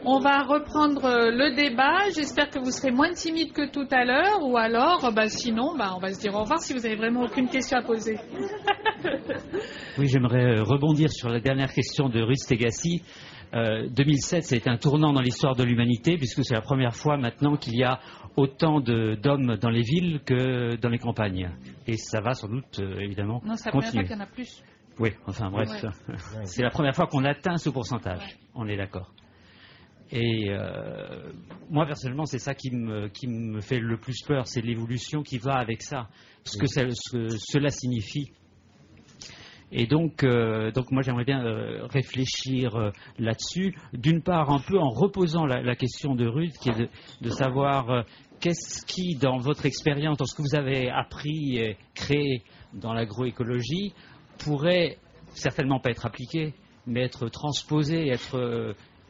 On va reprendre le débat. J'espère que vous serez moins timide que tout à l'heure. Ou alors, sinon, on va se dire au revoir si vous n'avez vraiment aucune question à poser. Oui, j'aimerais rebondir sur la dernière question de Ruth Stegassi. 2007, c'est un tournant dans l'histoire de l'humanité, puisque c'est la première fois maintenant qu'il y a autant d'hommes dans les villes que dans les campagnes. Et ça va sans doute, évidemment, non, c'est la continuer. première fois qu'il y en a plus. Oui, enfin bref, ouais. C'est la première fois qu'on atteint ce pourcentage, ouais. On est d'accord. Et moi, personnellement, c'est ça qui me fait le plus peur, c'est l'évolution qui va avec ça, ce que cela signifie. Et donc moi j'aimerais bien réfléchir là-dessus, d'une part un peu en reposant la question de Ruth, qui est de savoir qu'est-ce qui, dans votre expérience, dans ce que vous avez appris et créé dans l'agroécologie, pourrait certainement pas être appliqué, mais être transposé, être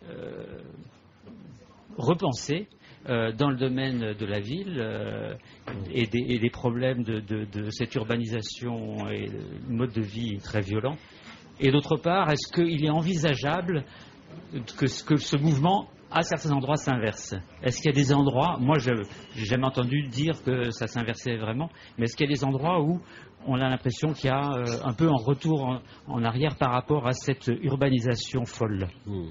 repensé dans le domaine de la ville et des problèmes de cette urbanisation et le mode de vie très violent. Et d'autre part, est-ce qu'il est envisageable que ce mouvement, à certains endroits, s'inverse? Est-ce qu'il y a des endroits, moi j'ai jamais entendu dire que ça s'inversait vraiment, mais est-ce qu'il y a des endroits où on a l'impression qu'il y a un peu un retour en arrière par rapport à cette urbanisation folle?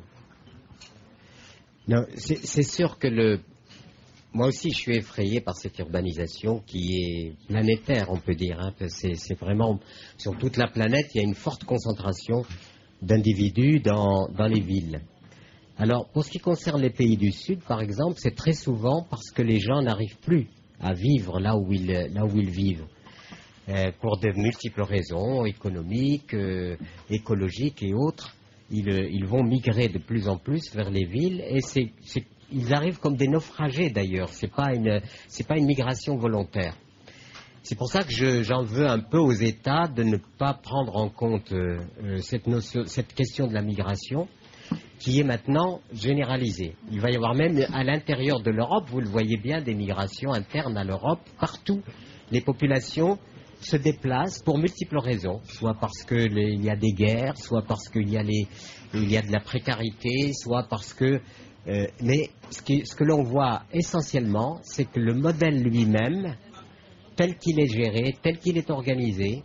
Non, c'est sûr que moi aussi, je suis effrayé par cette urbanisation qui est planétaire, on peut dire. Hein. C'est vraiment, sur toute la planète, il y a une forte concentration d'individus dans les villes. Alors, pour ce qui concerne les pays du Sud, par exemple, c'est très souvent parce que les gens n'arrivent plus à vivre là où ils vivent, pour de multiples raisons, économiques, écologiques et autres. Ils vont migrer de plus en plus vers les villes et ils arrivent comme des naufragés d'ailleurs, c'est pas une migration volontaire. C'est pour ça que j'en veux un peu aux États de ne pas prendre en compte cette question de la migration qui est maintenant généralisée. Il va y avoir même à l'intérieur de l'Europe, vous le voyez bien, des migrations internes à l'Europe. Partout, les populations se déplacent pour multiples raisons, soit parce qu'il y a des guerres, soit parce qu'il y a de la précarité, soit parce que... mais ce que l'on voit essentiellement, c'est que le modèle lui-même, tel qu'il est géré, tel qu'il est organisé,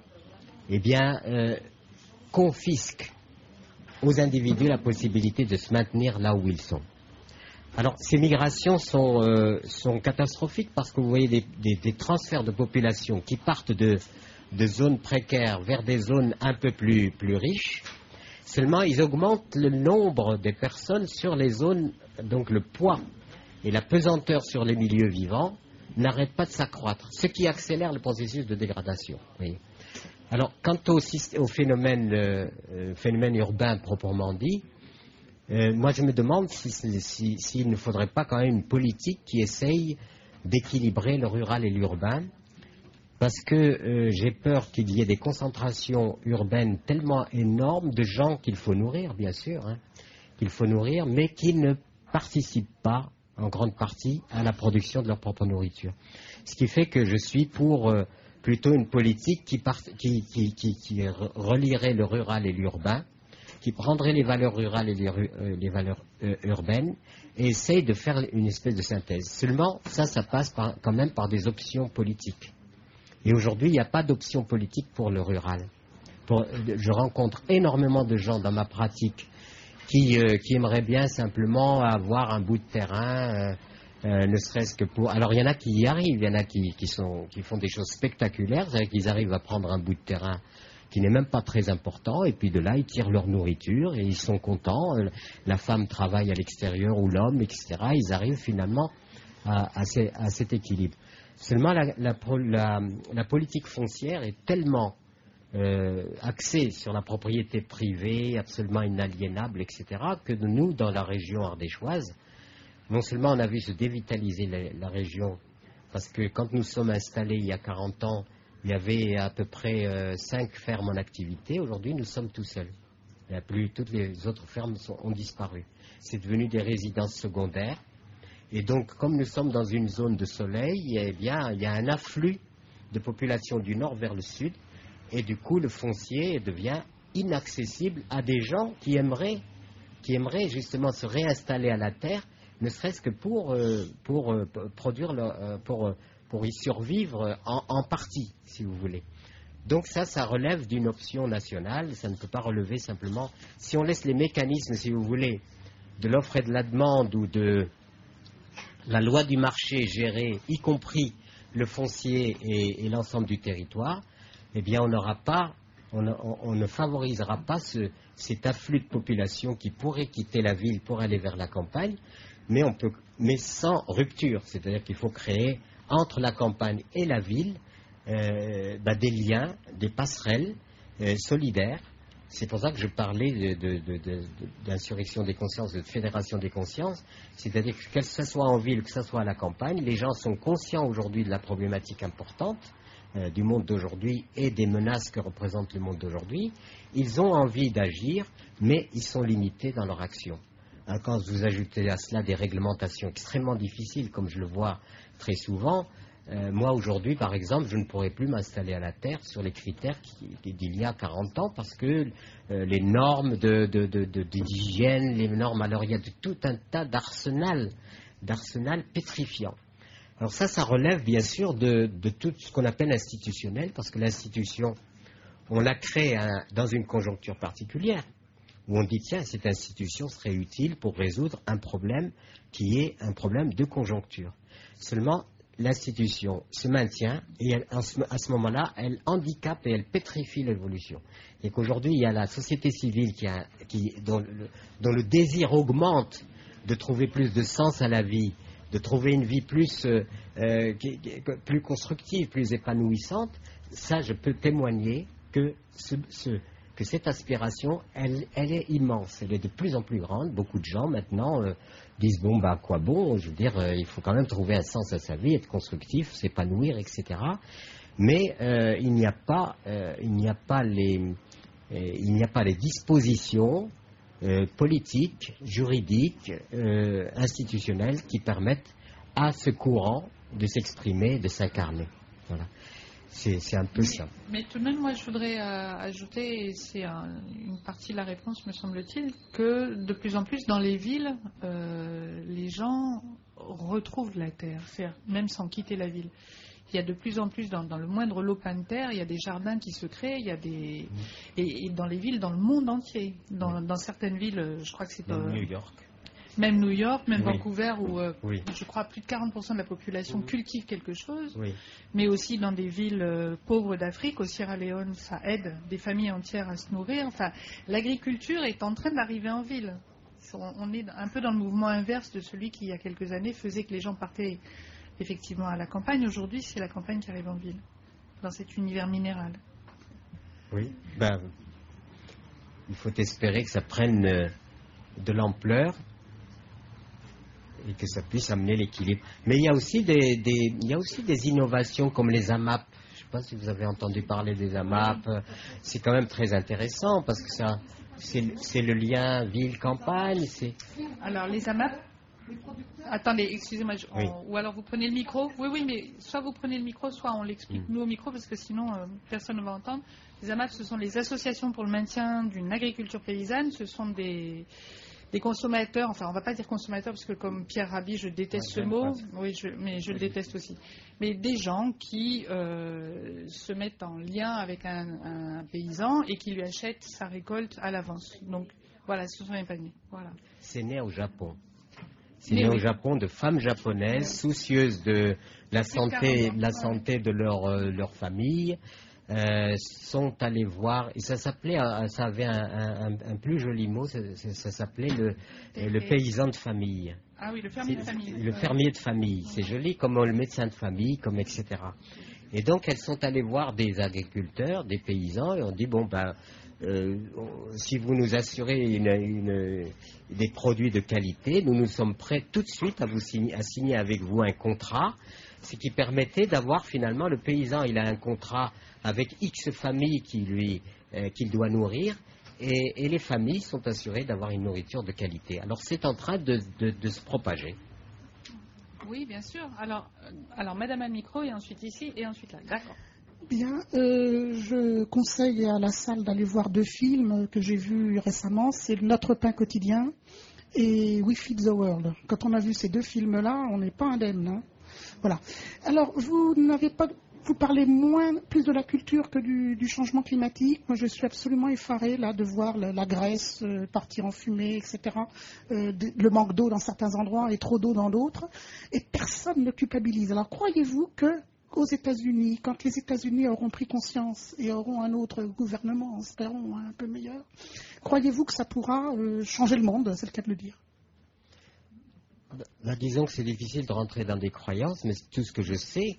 confisque aux individus la possibilité de se maintenir là où ils sont. Alors, ces migrations sont catastrophiques parce que vous voyez des transferts de population qui partent de zones précaires vers des zones un peu plus riches. Seulement, ils augmentent le nombre des personnes sur les zones, donc le poids et la pesanteur sur les milieux vivants n'arrêtent pas de s'accroître, ce qui accélère le processus de dégradation. Oui. Alors, quant au phénomène urbain proprement dit, moi je me demande s'il ne faudrait pas quand même une politique qui essaye d'équilibrer le rural et l'urbain, parce que j'ai peur qu'il y ait des concentrations urbaines tellement énormes de gens qu'il faut nourrir, bien sûr, mais qui ne participent pas, en grande partie, à la production de leur propre nourriture. Ce qui fait que je suis pour plutôt une politique qui relierait le rural et l'urbain, qui prendrait les valeurs rurales et les valeurs urbaines, et essaye de faire une espèce de synthèse. Seulement, ça passe quand même par des options politiques. Et aujourd'hui, il n'y a pas d'option politique pour le rural. Je rencontre énormément de gens dans ma pratique qui aimeraient bien simplement avoir un bout de terrain, ne serait-ce que pour... Alors, il y en a qui y arrivent, il y en a qui font des choses spectaculaires, c'est-à-dire qu'ils arrivent à prendre un bout de terrain qui n'est même pas très important, et puis de là, ils tirent leur nourriture, et ils sont contents. La femme travaille à l'extérieur, ou l'homme, etc. Ils arrivent finalement à cet équilibre. Seulement, la politique foncière est tellement axée sur la propriété privée, absolument inaliénable, etc., que nous, dans la région ardéchoise, non seulement on a vu se dévitaliser la région, parce que quand nous sommes installés il y a 40 ans, il y avait à peu près 5 fermes en activité. Aujourd'hui, nous sommes tout seuls. Toutes les autres fermes ont disparu. C'est devenu des résidences secondaires. Et donc, comme nous sommes dans une zone de soleil, eh bien, il y a un afflux de population du nord vers le sud. Et du coup, le foncier devient inaccessible à des gens qui aimeraient qui aimeraient justement se réinstaller à la terre, ne serait-ce que pour y survivre en partie, si vous voulez. Donc ça relève d'une option nationale, ça ne peut pas relever simplement. Si on laisse les mécanismes, si vous voulez, de l'offre et de la demande ou de la loi du marché gérer, y compris le foncier et l'ensemble du territoire, eh bien on ne favorisera pas cet afflux de population qui pourrait quitter la ville pour aller vers la campagne, mais sans rupture. C'est-à-dire qu'il faut créer entre la campagne et la ville des liens, des passerelles solidaires. C'est pour ça que je parlais d'insurrection des consciences, de fédération des consciences. C'est-à-dire que ce soit en ville, que ce soit à la campagne, les gens sont conscients aujourd'hui de la problématique importante du monde d'aujourd'hui et des menaces que représente le monde d'aujourd'hui. Ils ont envie d'agir, mais ils sont limités dans leur action. Quand vous ajoutez à cela des réglementations extrêmement difficiles, comme je le vois très souvent, moi aujourd'hui par exemple je ne pourrais plus m'installer à la terre sur les critères d'il y a 40 ans parce que les normes d'hygiène, les normes, alors il y a tout un tas d'arsenal pétrifiant. Alors ça relève bien sûr de tout ce qu'on appelle institutionnel, parce que l'institution on la crée dans une conjoncture particulière où on dit tiens cette institution serait utile pour résoudre un problème qui est un problème de conjoncture. Seulement l'institution se maintient et à ce moment-là, elle handicape et elle pétrifie l'évolution. Et qu'aujourd'hui, il y a la société civile dont le désir augmente de trouver plus de sens à la vie, de trouver une vie plus constructive, plus épanouissante. Ça, je peux témoigner que cette aspiration, elle est immense, elle est de plus en plus grande. Beaucoup de gens maintenant disent quoi bon, je veux dire, il faut quand même trouver un sens à sa vie, être constructif, s'épanouir, etc. Mais il n'y a pas les dispositions politiques, juridiques, institutionnelles qui permettent à ce courant de s'exprimer, de s'incarner. Voilà. C'est un peu ça. Mais tout de même, moi, je voudrais ajouter, et c'est une partie de la réponse, me semble-t-il, que de plus en plus dans les villes, les gens retrouvent la terre, même sans quitter la ville. Il y a de plus en plus, dans le moindre lopin de terre, il y a des jardins qui se créent, il y a et dans les villes, dans le monde entier. Dans certaines villes, je crois que c'est... New York. Même New York, même oui. Vancouver, où je crois plus de 40% de la population cultive quelque chose, mais aussi dans des villes pauvres d'Afrique, au Sierra Leone, ça aide des familles entières à se nourrir. Enfin, l'agriculture est en train d'arriver en ville. On est un peu dans le mouvement inverse de celui qui, il y a quelques années, faisait que les gens partaient effectivement à la campagne. Aujourd'hui, c'est la campagne qui arrive en ville, dans cet univers minéral. Oui, il faut espérer que ça prenne de l'ampleur et que ça puisse amener l'équilibre. Mais il y a aussi des innovations comme les AMAP. Je ne sais pas si vous avez entendu parler des AMAP. C'est quand même très intéressant parce que c'est le lien ville-campagne. Alors les AMAP. Attendez, excusez-moi. Ou alors vous prenez le micro. Oui, mais soit vous prenez le micro, soit on l'explique nous au micro parce que sinon personne ne va entendre. Les AMAP, ce sont les associations pour le maintien d'une agriculture paysanne. Ce sont des consommateurs, enfin on ne va pas dire consommateurs parce que comme Pierre Rabhi je déteste ce mot, mais je le déteste aussi, mais des gens qui se mettent en lien avec un paysan et qui lui achètent sa récolte à l'avance. Donc voilà, ce sont les paniers. Voilà. C'est né au Japon. C'est né au Japon de femmes japonaises soucieuses de la santé de leur famille. Sont allés voir, et ça avait un plus joli mot, ça s'appelait le paysan de famille. Ah oui, le fermier de famille. Le fermier de famille, c'est joli comme le médecin de famille, comme etc. Et donc elles sont allées voir des agriculteurs, des paysans, et on dit si vous nous assurez des produits de qualité, nous sommes prêts tout de suite à signer avec vous un contrat, ce qui permettait d'avoir finalement le paysan, il a un contrat avec X familles qu'il doit nourrir, et les familles sont assurées d'avoir une nourriture de qualité. Alors c'est en train de se propager. Oui, bien sûr. Alors Madame à micro, et ensuite ici, et ensuite là. D'accord. Bien, je conseille à la salle d'aller voir 2 films que j'ai vus récemment. C'est Notre pain quotidien et We Feed the World. Quand on a vu ces 2 films-là, on n'est pas indemne. Hein. Voilà. Alors, vous parlez plus de la culture que du changement climatique. Moi, je suis absolument effarée là de voir la Grèce partir en fumée, etc. Le manque d'eau dans certains endroits et trop d'eau dans d'autres. Et personne ne culpabilise. Alors, croyez-vous que aux États-Unis, quand les États-Unis auront pris conscience et auront un autre gouvernement, espérons un peu meilleur, croyez-vous que ça pourra changer le monde, c'est le cas de le dire? Disons que c'est difficile de rentrer dans des croyances, mais tout ce que je sais,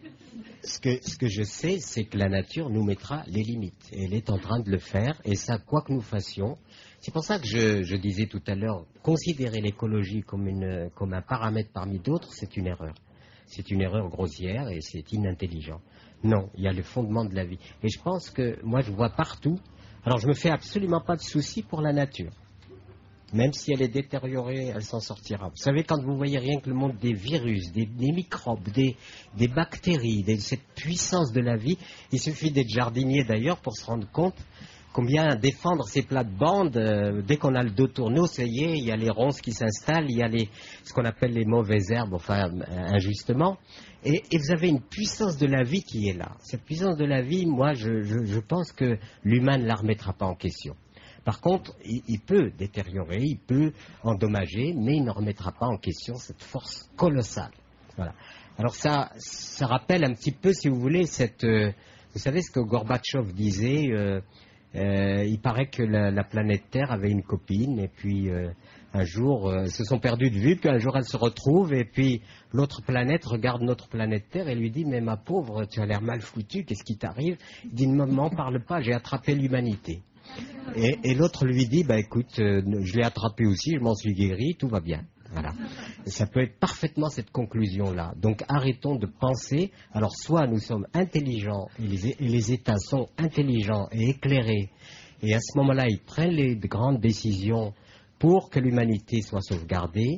ce que je sais, c'est que la nature nous mettra les limites. Et elle est en train de le faire, et ça, quoi que nous fassions. C'est pour ça que je disais tout à l'heure, considérer l'écologie comme un paramètre parmi d'autres, c'est une erreur. C'est une erreur grossière et c'est inintelligent. Non, il y a le fondement de la vie. Et je pense que, moi, je vois partout. Alors, je me fais absolument pas de soucis pour la nature. Même si elle est détériorée, elle s'en sortira. Vous savez, quand vous voyez rien que le monde des virus, des microbes, des bactéries, cette puissance de la vie, il suffit d'être jardinier d'ailleurs pour se rendre compte combien défendre ces plates-bandes, dès qu'on a le dos tourné, ça y est, il y a les ronces qui s'installent, il y a ce qu'on appelle les mauvaises herbes, enfin, injustement. Et vous avez une puissance de la vie qui est là. Cette puissance de la vie, moi, je pense que l'humain ne la remettra pas en question. Par contre, il peut détériorer, il peut endommager, mais il ne remettra pas en question cette force colossale. Voilà. Alors ça rappelle un petit peu, si vous voulez, vous savez ce que Gorbatchev disait, il paraît que la planète Terre avait une copine, et puis un jour, elles se sont perdues de vue, puis un jour elles se retrouvent, et puis l'autre planète regarde notre planète Terre et lui dit « Mais ma pauvre, tu as l'air mal foutue, qu'est-ce qui t'arrive ?» Il dit « Ne m'en parle pas, j'ai attrapé l'humanité. » Et l'autre lui dit « Bah écoute, je l'ai attrapé aussi, je m'en suis guéri, tout va bien. » Voilà. Et ça peut être parfaitement cette conclusion-là. Donc arrêtons de penser. Alors soit nous sommes intelligents et les États sont intelligents et éclairés, et à ce moment-là ils prennent les grandes décisions pour que l'humanité soit sauvegardée,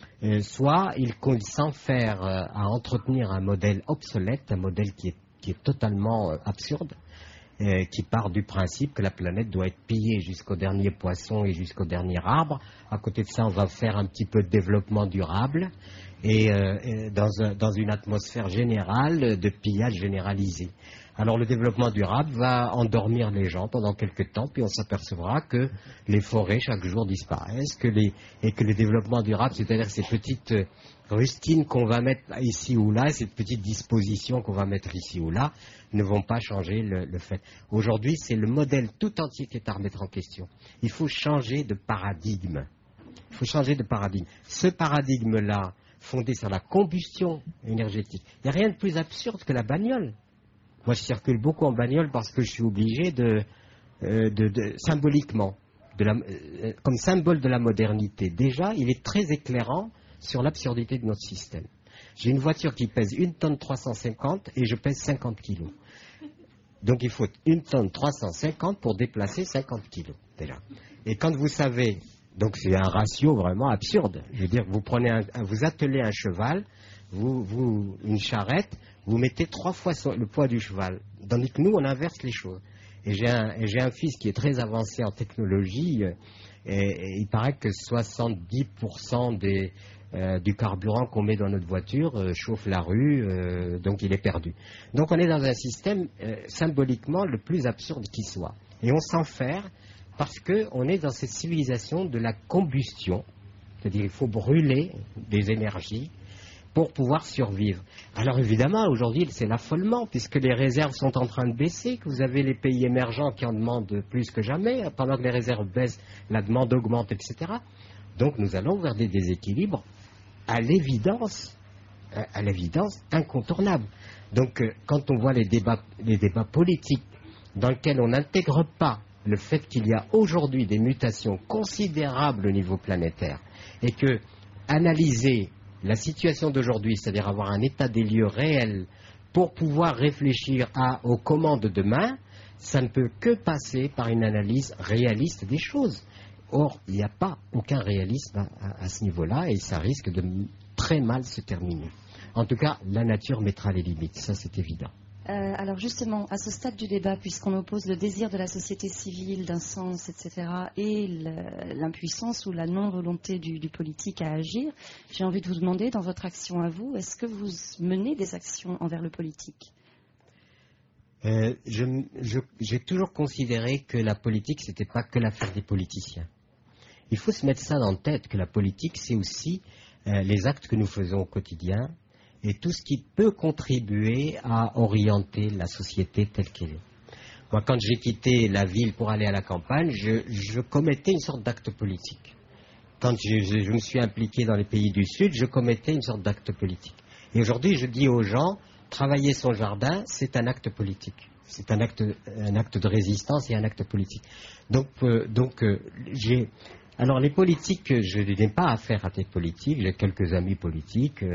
soit ils s'enferment à entretenir un modèle obsolète, un modèle qui est totalement absurde, qui part du principe que la planète doit être pillée jusqu'au dernier poisson et jusqu'au dernier arbre. À côté de ça, on va faire un petit peu de développement durable et dans une atmosphère générale de pillage généralisé. Alors le développement durable va endormir les gens pendant quelques temps, puis on s'apercevra que les forêts chaque jour disparaissent, et que le développement durable, c'est-à-dire ces petites rustines qu'on va mettre ici ou là, ces petites dispositions qu'on va mettre ici ou là, ne vont pas changer le fait. Aujourd'hui, c'est le modèle tout entier qui est à remettre en question. Il faut changer de paradigme. Il faut changer de paradigme. Ce paradigme-là, fondé sur la combustion énergétique, il n'y a rien de plus absurde que la bagnole. Moi, je circule beaucoup en bagnole parce que je suis obligé symboliquement, comme symbole de la modernité. Déjà, il est très éclairant sur l'absurdité de notre système. J'ai une voiture qui pèse 1 tonne 350 et je pèse 50 kilos. Donc il faut 1 tonne 350 pour déplacer 50 kilos, déjà. Et quand vous savez, donc c'est un ratio vraiment absurde. Je veux dire, vous attelez un cheval, une charrette, vous mettez 3 fois le poids du cheval. Tandis que nous, on inverse les choses. Et j'ai un fils qui est très avancé en technologie, et il paraît que 70% du carburant qu'on met dans notre voiture chauffe la rue, donc il est perdu. Donc on est dans un système symboliquement le plus absurde qui soit. Et on s'enferme parce qu'on est dans cette civilisation de la combustion, c'est-à-dire il faut brûler des énergies pour pouvoir survivre. Alors évidemment, aujourd'hui, c'est l'affolement, puisque les réserves sont en train de baisser, que vous avez les pays émergents qui en demandent plus que jamais, pendant que les réserves baissent, la demande augmente, etc. Donc nous allons vers des déséquilibres à l'évidence incontournables. Donc quand on voit les débats politiques dans lesquels on n'intègre pas le fait qu'il y a aujourd'hui des mutations considérables au niveau planétaire, et que analyser la situation d'aujourd'hui, c'est-à-dire avoir un état des lieux réel pour pouvoir réfléchir aux commandes de demain, ça ne peut que passer par une analyse réaliste des choses. Or, il n'y a pas aucun réalisme à ce niveau-là, et ça risque de très mal se terminer. En tout cas, la nature mettra les limites, ça c'est évident. Alors justement, à ce stade du débat, puisqu'on oppose le désir de la société civile, d'un sens, etc., et l'impuissance ou la non-volonté du politique à agir, j'ai envie de vous demander, dans votre action à vous, est-ce que vous menez des actions envers le politique ? J'ai toujours considéré que la politique, c'était pas que l'affaire des politiciens. Il faut se mettre ça dans la tête, que la politique, c'est aussi les actes que nous faisons au quotidien, et tout ce qui peut contribuer à orienter la société telle qu'elle est. Moi, quand j'ai quitté la ville pour aller à la campagne, je commettais une sorte d'acte politique. Quand je me suis impliqué dans les pays du Sud, je commettais une sorte d'acte politique. Et aujourd'hui, je dis aux gens, travailler son jardin, c'est un acte politique. C'est un acte de résistance et un acte politique. Alors les politiques, je n'ai pas affaire à des politiques, j'ai quelques amis politiques,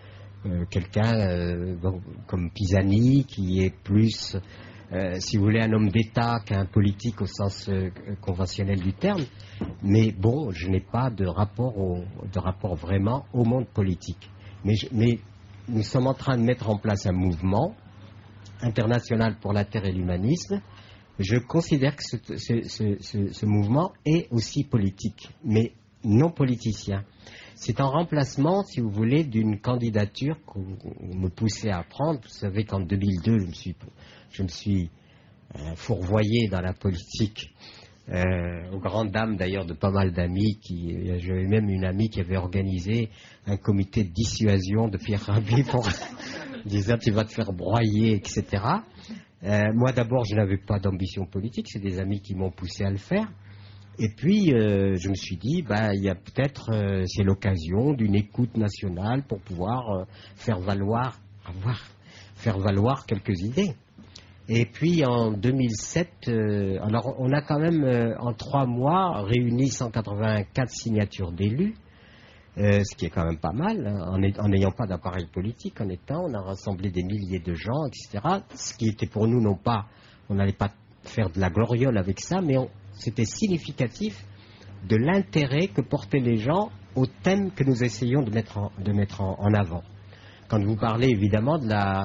quelqu'un comme Pisani qui est plus, si vous voulez, un homme d'État qu'un politique au sens conventionnel du terme, mais bon, je n'ai pas de rapport vraiment au monde politique. Mais nous sommes en train de mettre en place un mouvement international pour la terre et l'humanisme. Je considère que ce mouvement est aussi politique, mais non politicien. C'est en remplacement, si vous voulez, d'une candidature qu'on me poussait à prendre. Vous savez qu'en 2002, je me suis fourvoyé dans la politique, aux grandes dames d'ailleurs de pas mal d'amis. J'avais même une amie qui avait organisé un comité de dissuasion de Pierre Rabhi pour disant tu vas te faire broyer, etc. Moi d'abord, je n'avais pas d'ambition politique, c'est des amis qui m'ont poussé à le faire. Et puis, je me suis dit, il y a peut-être, c'est l'occasion d'une écoute nationale pour pouvoir faire valoir quelques idées. Et puis, en 2007, alors on a quand même, en 3 mois, réuni 184 signatures d'élus, ce qui est quand même pas mal, hein, en n'ayant pas d'appareil politique, on a rassemblé des milliers de gens, etc. Ce qui était pour nous, on n'allait pas faire de la gloriole avec ça, mais c'était significatif de l'intérêt que portaient les gens au thème que nous essayons de mettre en avant. Quand vous parlez évidemment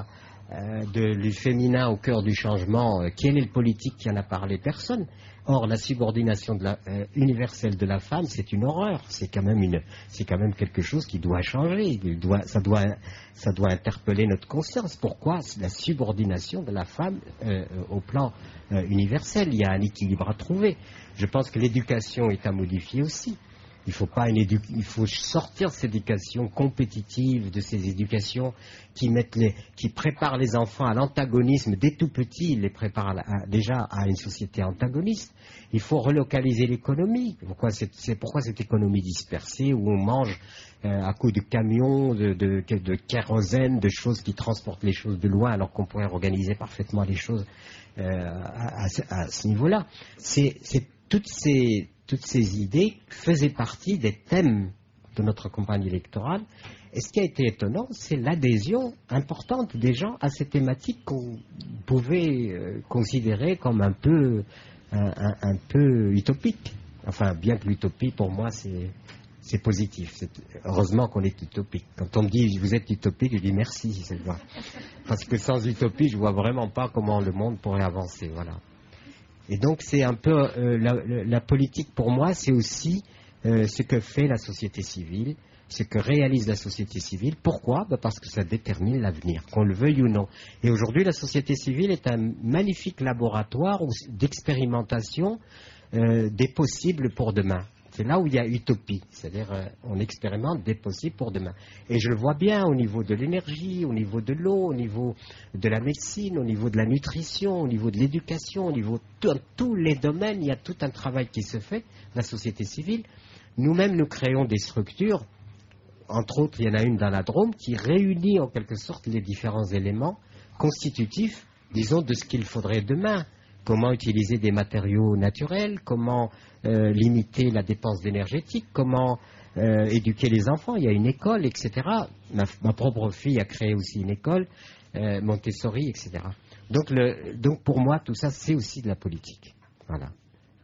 du féminin au cœur du changement, quel est le politique qui en a parlé? Personne. Or, la subordination universelle de la femme, c'est une horreur. C'est quand même quelque chose qui doit changer. Ça doit interpeller notre conscience. Pourquoi la subordination de la femme au plan universel? Il y a un équilibre à trouver. Je pense que l'éducation est à modifier aussi. Il faut sortir de cette éducation compétitive, de ces éducations qui préparent les enfants à l'antagonisme dès tout petit, ils les préparent déjà à une société antagoniste. Il faut relocaliser l'économie. Pourquoi cette économie dispersée où on mange à coups de camions, de kérosène, de choses qui transportent les choses de loin alors qu'on pourrait organiser parfaitement les choses à ce niveau-là. Toutes ces idées faisaient partie des thèmes de notre campagne électorale. Et ce qui a été étonnant, c'est l'adhésion importante des gens à ces thématiques qu'on pouvait considérer comme un peu utopiques. Enfin, bien que l'utopie, pour moi, c'est positif. Heureusement qu'on est utopique. Quand on me dit « vous êtes utopique », je dis « merci ». Parce que sans utopie, je ne vois vraiment pas comment le monde pourrait avancer. Voilà. Et donc c'est un peu la politique pour moi, c'est aussi ce que fait la société civile, ce que réalise la société civile. Pourquoi? Parce que ça détermine l'avenir, qu'on le veuille ou non. Et aujourd'hui, la société civile est un magnifique laboratoire d'expérimentation des possibles pour demain. C'est là où il y a utopie, c'est-à-dire on expérimente des possibles pour demain. Et je le vois bien au niveau de l'énergie, au niveau de l'eau, au niveau de la médecine, au niveau de la nutrition, au niveau de l'éducation, au niveau de tous les domaines, il y a tout un travail qui se fait, la société civile. Nous-mêmes, nous créons des structures, entre autres, il y en a une dans la Drôme, qui réunit en quelque sorte les différents éléments constitutifs, disons, de ce qu'il faudrait demain. Comment utiliser des matériaux naturels, comment limiter la dépense énergétique, comment éduquer les enfants. Il y a une école, etc. Ma propre fille a créé aussi une école, Montessori, etc. Donc pour moi, tout ça, c'est aussi de la politique. Voilà.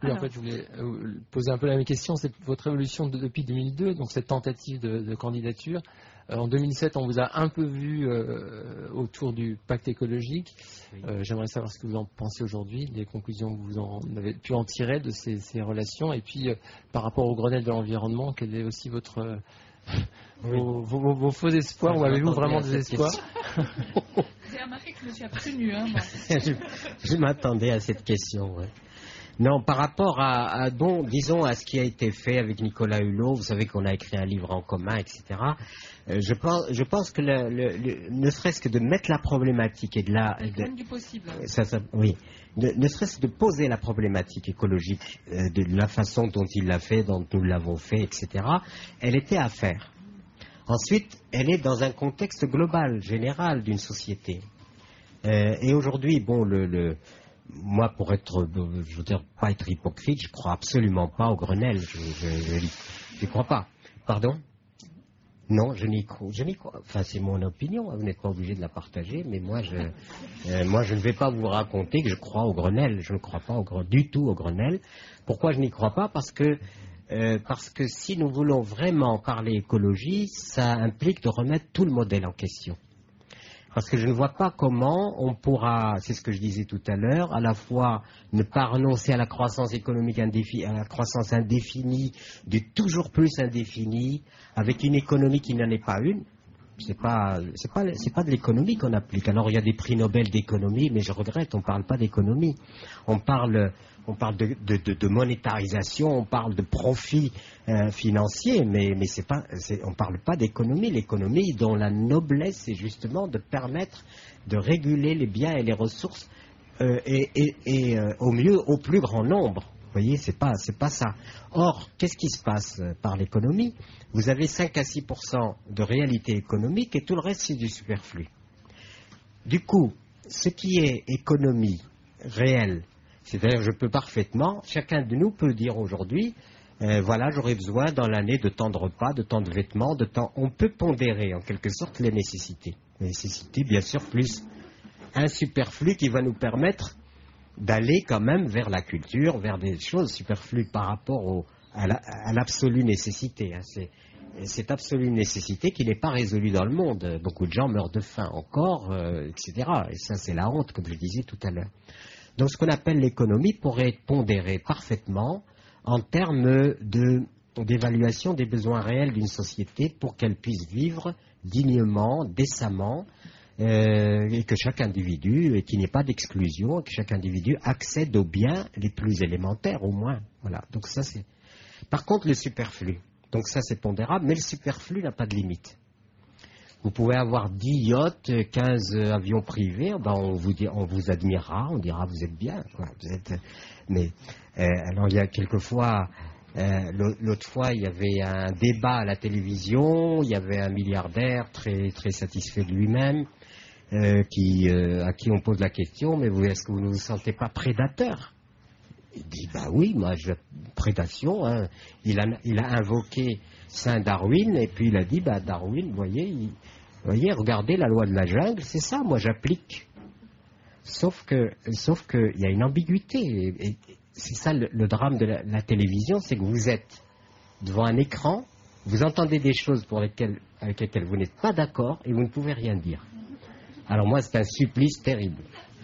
plus, en fait, je voulais poser un peu la même question. C'est votre évolution depuis 2002, donc cette tentative de candidature. En 2007, on vous a un peu vu autour du pacte écologique. Oui. J'aimerais savoir ce que vous en pensez aujourd'hui, les conclusions que vous avez pu en tirer de ces relations. Et puis, par rapport au Grenelle de l'environnement, quel est aussi votre... Vos faux espoirs, ou avez-vous vraiment des espoirs? J'ai remarqué que je me suis abstenue. Hein, je m'attendais à cette question. Ouais. Non, par rapport disons à ce qui a été fait avec Nicolas Hulot, vous savez qu'on a écrit un livre en commun, etc. Je pense que ne serait-ce que de mettre la problématique et de la... du possible. Oui. Ne serait-ce que de poser la problématique écologique de la façon dont il l'a fait, dont nous l'avons fait, etc., elle était à faire. Ensuite, elle est dans un contexte global, général d'une société. Et aujourd'hui, bon, moi, pour être, je veux dire, pas être hypocrite, je crois absolument pas au Grenelle. Je crois pas. Pardon? Non, je n'y crois. Enfin, c'est mon opinion. Vous n'êtes pas obligé de la partager, mais moi, je ne vais pas vous raconter que je crois au Grenelle. Je ne crois pas du tout au Grenelle. Pourquoi je n'y crois pas? Parce que si nous voulons vraiment parler écologie, ça implique de remettre tout le modèle en question. Parce que je ne vois pas comment on pourra, c'est ce que je disais tout à l'heure, à la fois ne pas renoncer à la croissance économique à la croissance indéfinie, du toujours plus indéfini, avec une économie qui n'en est pas une. C'est pas de l'économie qu'on applique. Alors il y a des prix Nobel d'économie, mais je regrette, on ne parle pas d'économie. On parle de monétarisation, on parle de profit financier, mais on ne parle pas d'économie. L'économie dont la noblesse, c'est justement de permettre de réguler les biens et les ressources au mieux au plus grand nombre. Vous voyez, c'est pas ça. Or, qu'est-ce qui se passe par l'économie? Vous avez 5 à 6% de réalité économique et tout le reste, c'est du superflu. Du coup, ce qui est économie réelle, c'est-à-dire je peux parfaitement, chacun de nous peut dire aujourd'hui, voilà, j'aurais besoin dans l'année de tant de repas, de tant de vêtements, de tant... On peut pondérer en quelque sorte les nécessités. Les nécessités, bien sûr, plus un superflu qui va nous permettre d'aller quand même vers la culture, vers des choses superflues par rapport à l'absolue nécessité. Hein. C'est cette absolue nécessité qui n'est pas résolue dans le monde. Beaucoup de gens meurent de faim encore, etc. Et ça, c'est la honte, comme je disais tout à l'heure. Donc, ce qu'on appelle l'économie pourrait être pondéré parfaitement en termes d'évaluation des besoins réels d'une société pour qu'elle puisse vivre dignement, décemment, et que chaque individu, et qu'il n'y ait pas d'exclusion, que chaque individu accède aux biens les plus élémentaires au moins. Voilà. Donc ça c'est. Par contre le superflu, donc ça c'est pondérable, mais le superflu n'a pas de limite. Vous pouvez avoir 10 yachts, 15 avions privés, ben on vous admirera, on dira vous êtes bien, quoi. Mais alors il y a quelquefois. L'autre fois, il y avait un débat à la télévision, il y avait un milliardaire très, très satisfait de lui-même, à qui on pose la question, mais est-ce que vous ne vous sentez pas prédateur? Il dit, bah oui, moi, prédation, hein. Il a invoqué Saint Darwin, et puis il a dit, bah Darwin, vous voyez, regardez la loi de la jungle, c'est ça, moi j'applique. Sauf que il y a une ambiguïté, et c'est ça le drame de la télévision, c'est que vous êtes devant un écran, vous entendez des choses avec lesquelles vous n'êtes pas d'accord et vous ne pouvez rien dire. Alors moi, c'est un supplice terrible.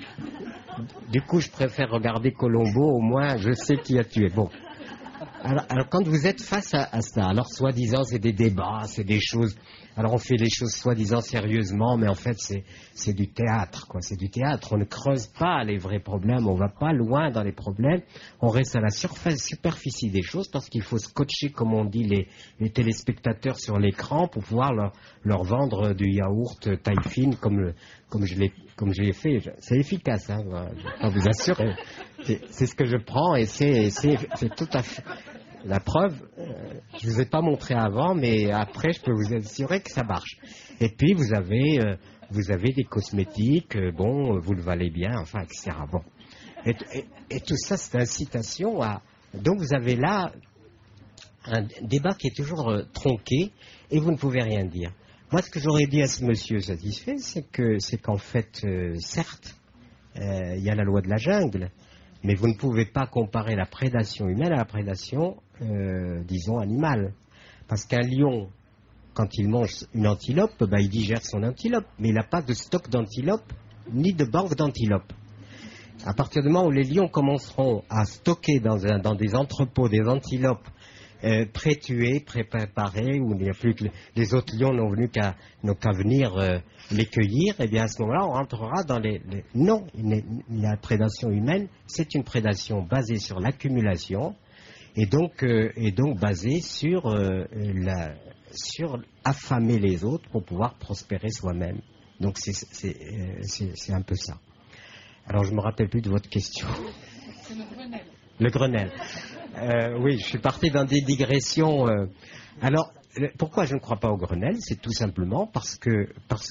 Du coup, je préfère regarder Colombo, au moins je sais qui a tué. Bon. Alors quand vous êtes face à ça, alors soi-disant c'est des débats, c'est des choses... Alors on fait les choses soi-disant sérieusement, mais en fait c'est du théâtre, quoi. C'est du théâtre. On ne creuse pas les vrais problèmes, on ne va pas loin dans les problèmes. On reste à la superficie des choses parce qu'il faut scotcher, comme on dit, les téléspectateurs sur l'écran pour pouvoir leur vendre du yaourt taille fine comme je l'ai fait. C'est efficace, hein. Je vous assure. C'est ce que je prends et c'est tout à fait... La preuve, je ne vous ai pas montré avant, mais après, je peux vous assurer que ça marche. Et puis, vous avez des cosmétiques, bon, vous le valez bien, enfin, etc. Bon. Et tout ça, c'est incitation à... Donc, vous avez là un débat qui est toujours tronqué et vous ne pouvez rien dire. Moi, ce que j'aurais dit à ce monsieur satisfait, c'est qu'en fait, certes, il y a la loi de la jungle, Mais vous ne pouvez pas comparer la prédation humaine à la prédation, disons, animale. Parce qu'un lion, quand il mange une antilope, il digère son antilope, mais il n'a pas de stock d'antilope, ni de banque d'antilopes. À partir du moment où les lions commenceront à stocker dans des entrepôts des antilopes pré-tuées, pré-préparées, où il n'y a plus que les autres lions n'ont qu'à venir les cueillir, et bien à ce moment-là, on rentrera dans Non, la prédation humaine, c'est une prédation basée sur l'accumulation, et donc basée sur affamer les autres pour pouvoir prospérer soi-même. Donc c'est un peu ça. Alors je me rappelle plus de votre question. C'est le Grenelle. Le Grenelle. Oui, je suis parti dans des digressions. Alors, pourquoi je ne crois pas au Grenelle? C'est tout simplement parce que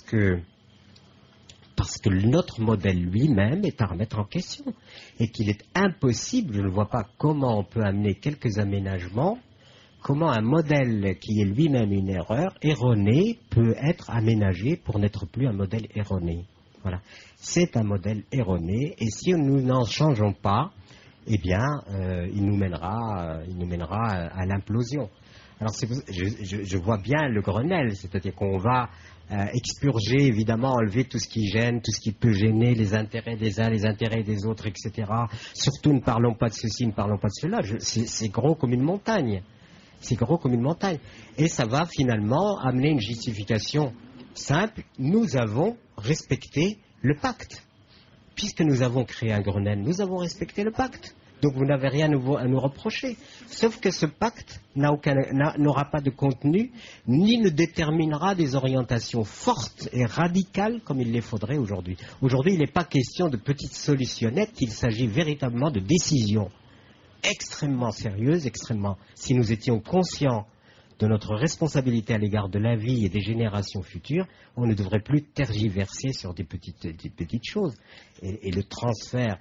notre modèle lui-même est à remettre en question et qu'il est impossible, je ne vois pas comment on peut amener quelques aménagements, comment un modèle qui est lui-même une erreur erronée peut être aménagé pour n'être plus un modèle erroné. Voilà. C'est un modèle erroné et si nous n'en changeons pas, eh bien, il nous mènera à l'implosion. Alors, je vois bien le Grenelle, c'est-à-dire qu'on va expurger, évidemment, enlever tout ce qui gêne, tout ce qui peut gêner les intérêts des uns, les intérêts des autres, etc. Surtout, ne parlons pas de ceci, ne parlons pas de cela. C'est gros comme une montagne. C'est gros comme une montagne. Et ça va finalement amener une justification simple. Nous avons respecté le pacte. Puisque nous avons créé un Grenelle, nous avons respecté le pacte. Donc vous n'avez rien à nous reprocher. Sauf que ce pacte n'aura pas de contenu, ni ne déterminera des orientations fortes et radicales comme il les faudrait aujourd'hui. Aujourd'hui, il n'est pas question de petites solutionnettes, il s'agit véritablement de décisions extrêmement sérieuses, si nous étions conscients de notre responsabilité à l'égard de la vie et des générations futures, on ne devrait plus tergiverser sur des petites choses. Et le transfert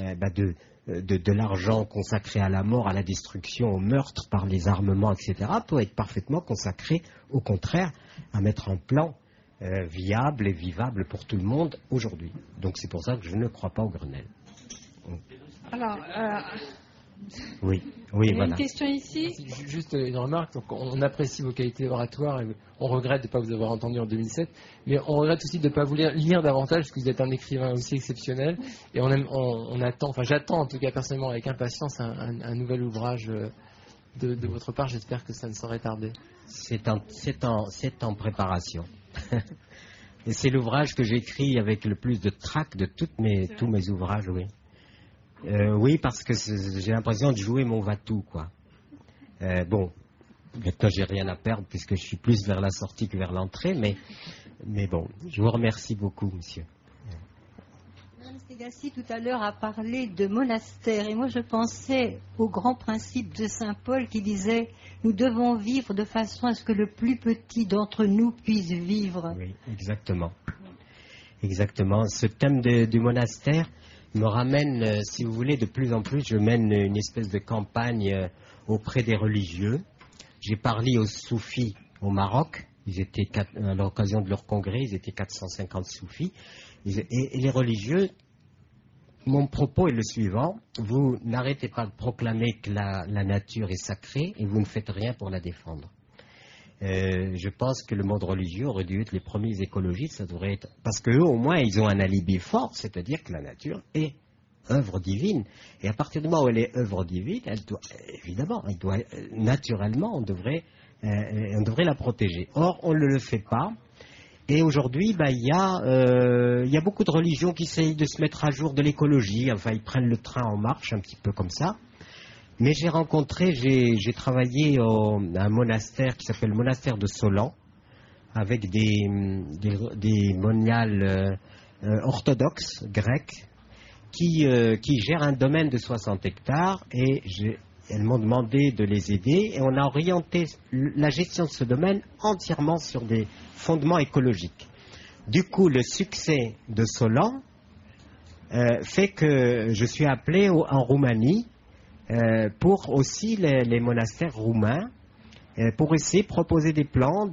de l'argent consacré à la mort, à la destruction, au meurtre par les armements, etc., peut être parfaitement consacré, au contraire, à mettre un plan viable et vivable pour tout le monde aujourd'hui. Donc c'est pour ça que je ne crois pas au Grenelle. Alors, oui, il y a voilà. une question ici. Juste une remarque, donc on apprécie vos qualités oratoires et on regrette de ne pas vous avoir entendu en 2007, mais on regrette aussi de ne pas vous lire davantage parce que vous êtes un écrivain aussi exceptionnel et on attend, enfin j'attends en tout cas personnellement avec impatience un nouvel ouvrage de votre part. J'espère que ça ne saurait tarder. C'est en préparation. Et c'est l'ouvrage que j'écris avec le plus de trac de tous mes ouvrages, oui. Oui, parce que j'ai l'impression de jouer mon va-tout, quoi. Bon, maintenant j'ai rien à perdre puisque je suis plus vers la sortie que vers l'entrée, mais bon, je vous remercie beaucoup, monsieur. Mme Stégassi, tout à l'heure, a parlé de monastère, et moi je pensais au grand principe de Saint Paul qui disait « Nous devons vivre de façon à ce que le plus petit d'entre nous puisse vivre ». Oui, exactement. Exactement. Ce thème du monastère me ramène, si vous voulez, de plus en plus, je mène une espèce de campagne auprès des religieux. J'ai parlé aux soufis au Maroc, à l'occasion de leur congrès, ils étaient 450 soufis, et les religieux, mon propos est le suivant, vous n'arrêtez pas de proclamer que la nature est sacrée et vous ne faites rien pour la défendre. Je pense que le monde religieux aurait dû être les premiers écologistes, ça devrait être... Parce qu'eux, au moins, ils ont un alibi fort, c'est-à-dire que la nature est œuvre divine. Et à partir du moment où elle est œuvre divine, naturellement, on devrait la protéger. Or, on ne le fait pas. Et aujourd'hui, il y a beaucoup de religions qui essayent de se mettre à jour de l'écologie. Enfin, ils prennent le train en marche, un petit peu comme ça. Mais j'ai travaillé à un monastère qui s'appelle le monastère de Solan, avec des moniales orthodoxes, grecs, qui gèrent un domaine de 60 hectares, et elles m'ont demandé de les aider, et on a orienté la gestion de ce domaine entièrement sur des fondements écologiques. Du coup, le succès de Solan fait que je suis appelé en Roumanie, pour aussi les monastères roumains, pour essayer de proposer des plans,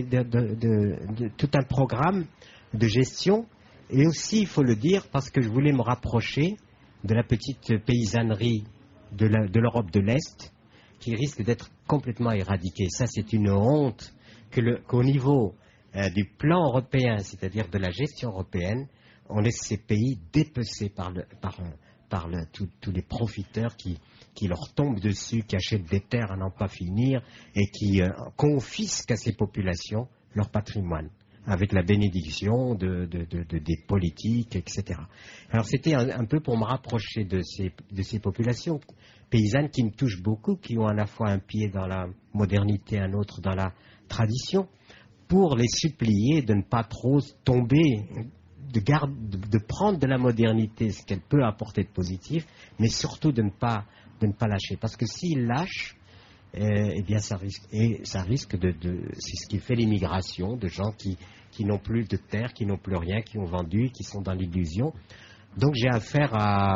tout un programme de gestion. Et aussi, il faut le dire, parce que je voulais me rapprocher de la petite paysannerie de l'Europe de l'Est qui risque d'être complètement éradiquée. Ça, c'est une honte qu'au niveau du plan européen, c'est-à-dire de la gestion européenne, on laisse ces pays dépecés par tous les profiteurs qui leur tombent dessus, qui achètent des terres à n'en pas finir et qui confisquent à ces populations leur patrimoine, avec la bénédiction des politiques, etc. Alors c'était un peu pour me rapprocher de ces populations paysannes qui me touchent beaucoup, qui ont à la fois un pied dans la modernité, un autre dans la tradition, pour les supplier de ne pas trop tomber, de prendre de la modernité ce qu'elle peut apporter de positif, mais surtout de ne pas lâcher. Parce que s'ils lâchent, eh bien ça risque c'est ce qui fait l'immigration, de gens qui n'ont plus de terre, qui n'ont plus rien, qui ont vendu, qui sont dans l'illusion. Donc j'ai affaire à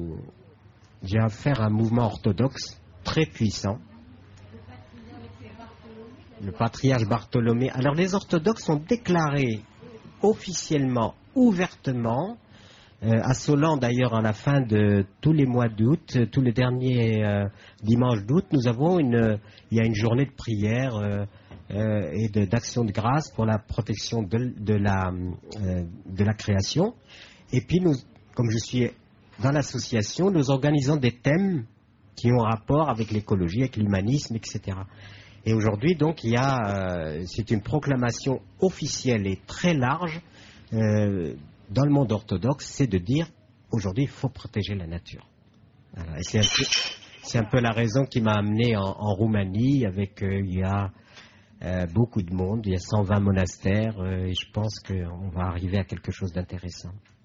un mouvement orthodoxe très puissant. Le patriarche Bartholomé. Alors les orthodoxes ont déclaré officiellement, ouvertement, à Solan d'ailleurs, à la fin de tous les mois d'août, tous les derniers dimanches d'août, il y a une journée de prière et d'action de grâce pour la protection de la création. Et puis nous, comme je suis dans l'association, nous organisons des thèmes qui ont rapport avec l'écologie, avec l'humanisme, etc. Et aujourd'hui, donc, c'est une proclamation officielle et très large dans le monde orthodoxe, c'est de dire, aujourd'hui, il faut protéger la nature. Voilà. Et c'est un peu la raison qui m'a amené en Roumanie, avec, il y a beaucoup de monde, il y a 120 monastères, et je pense qu'on va arriver à quelque chose d'intéressant.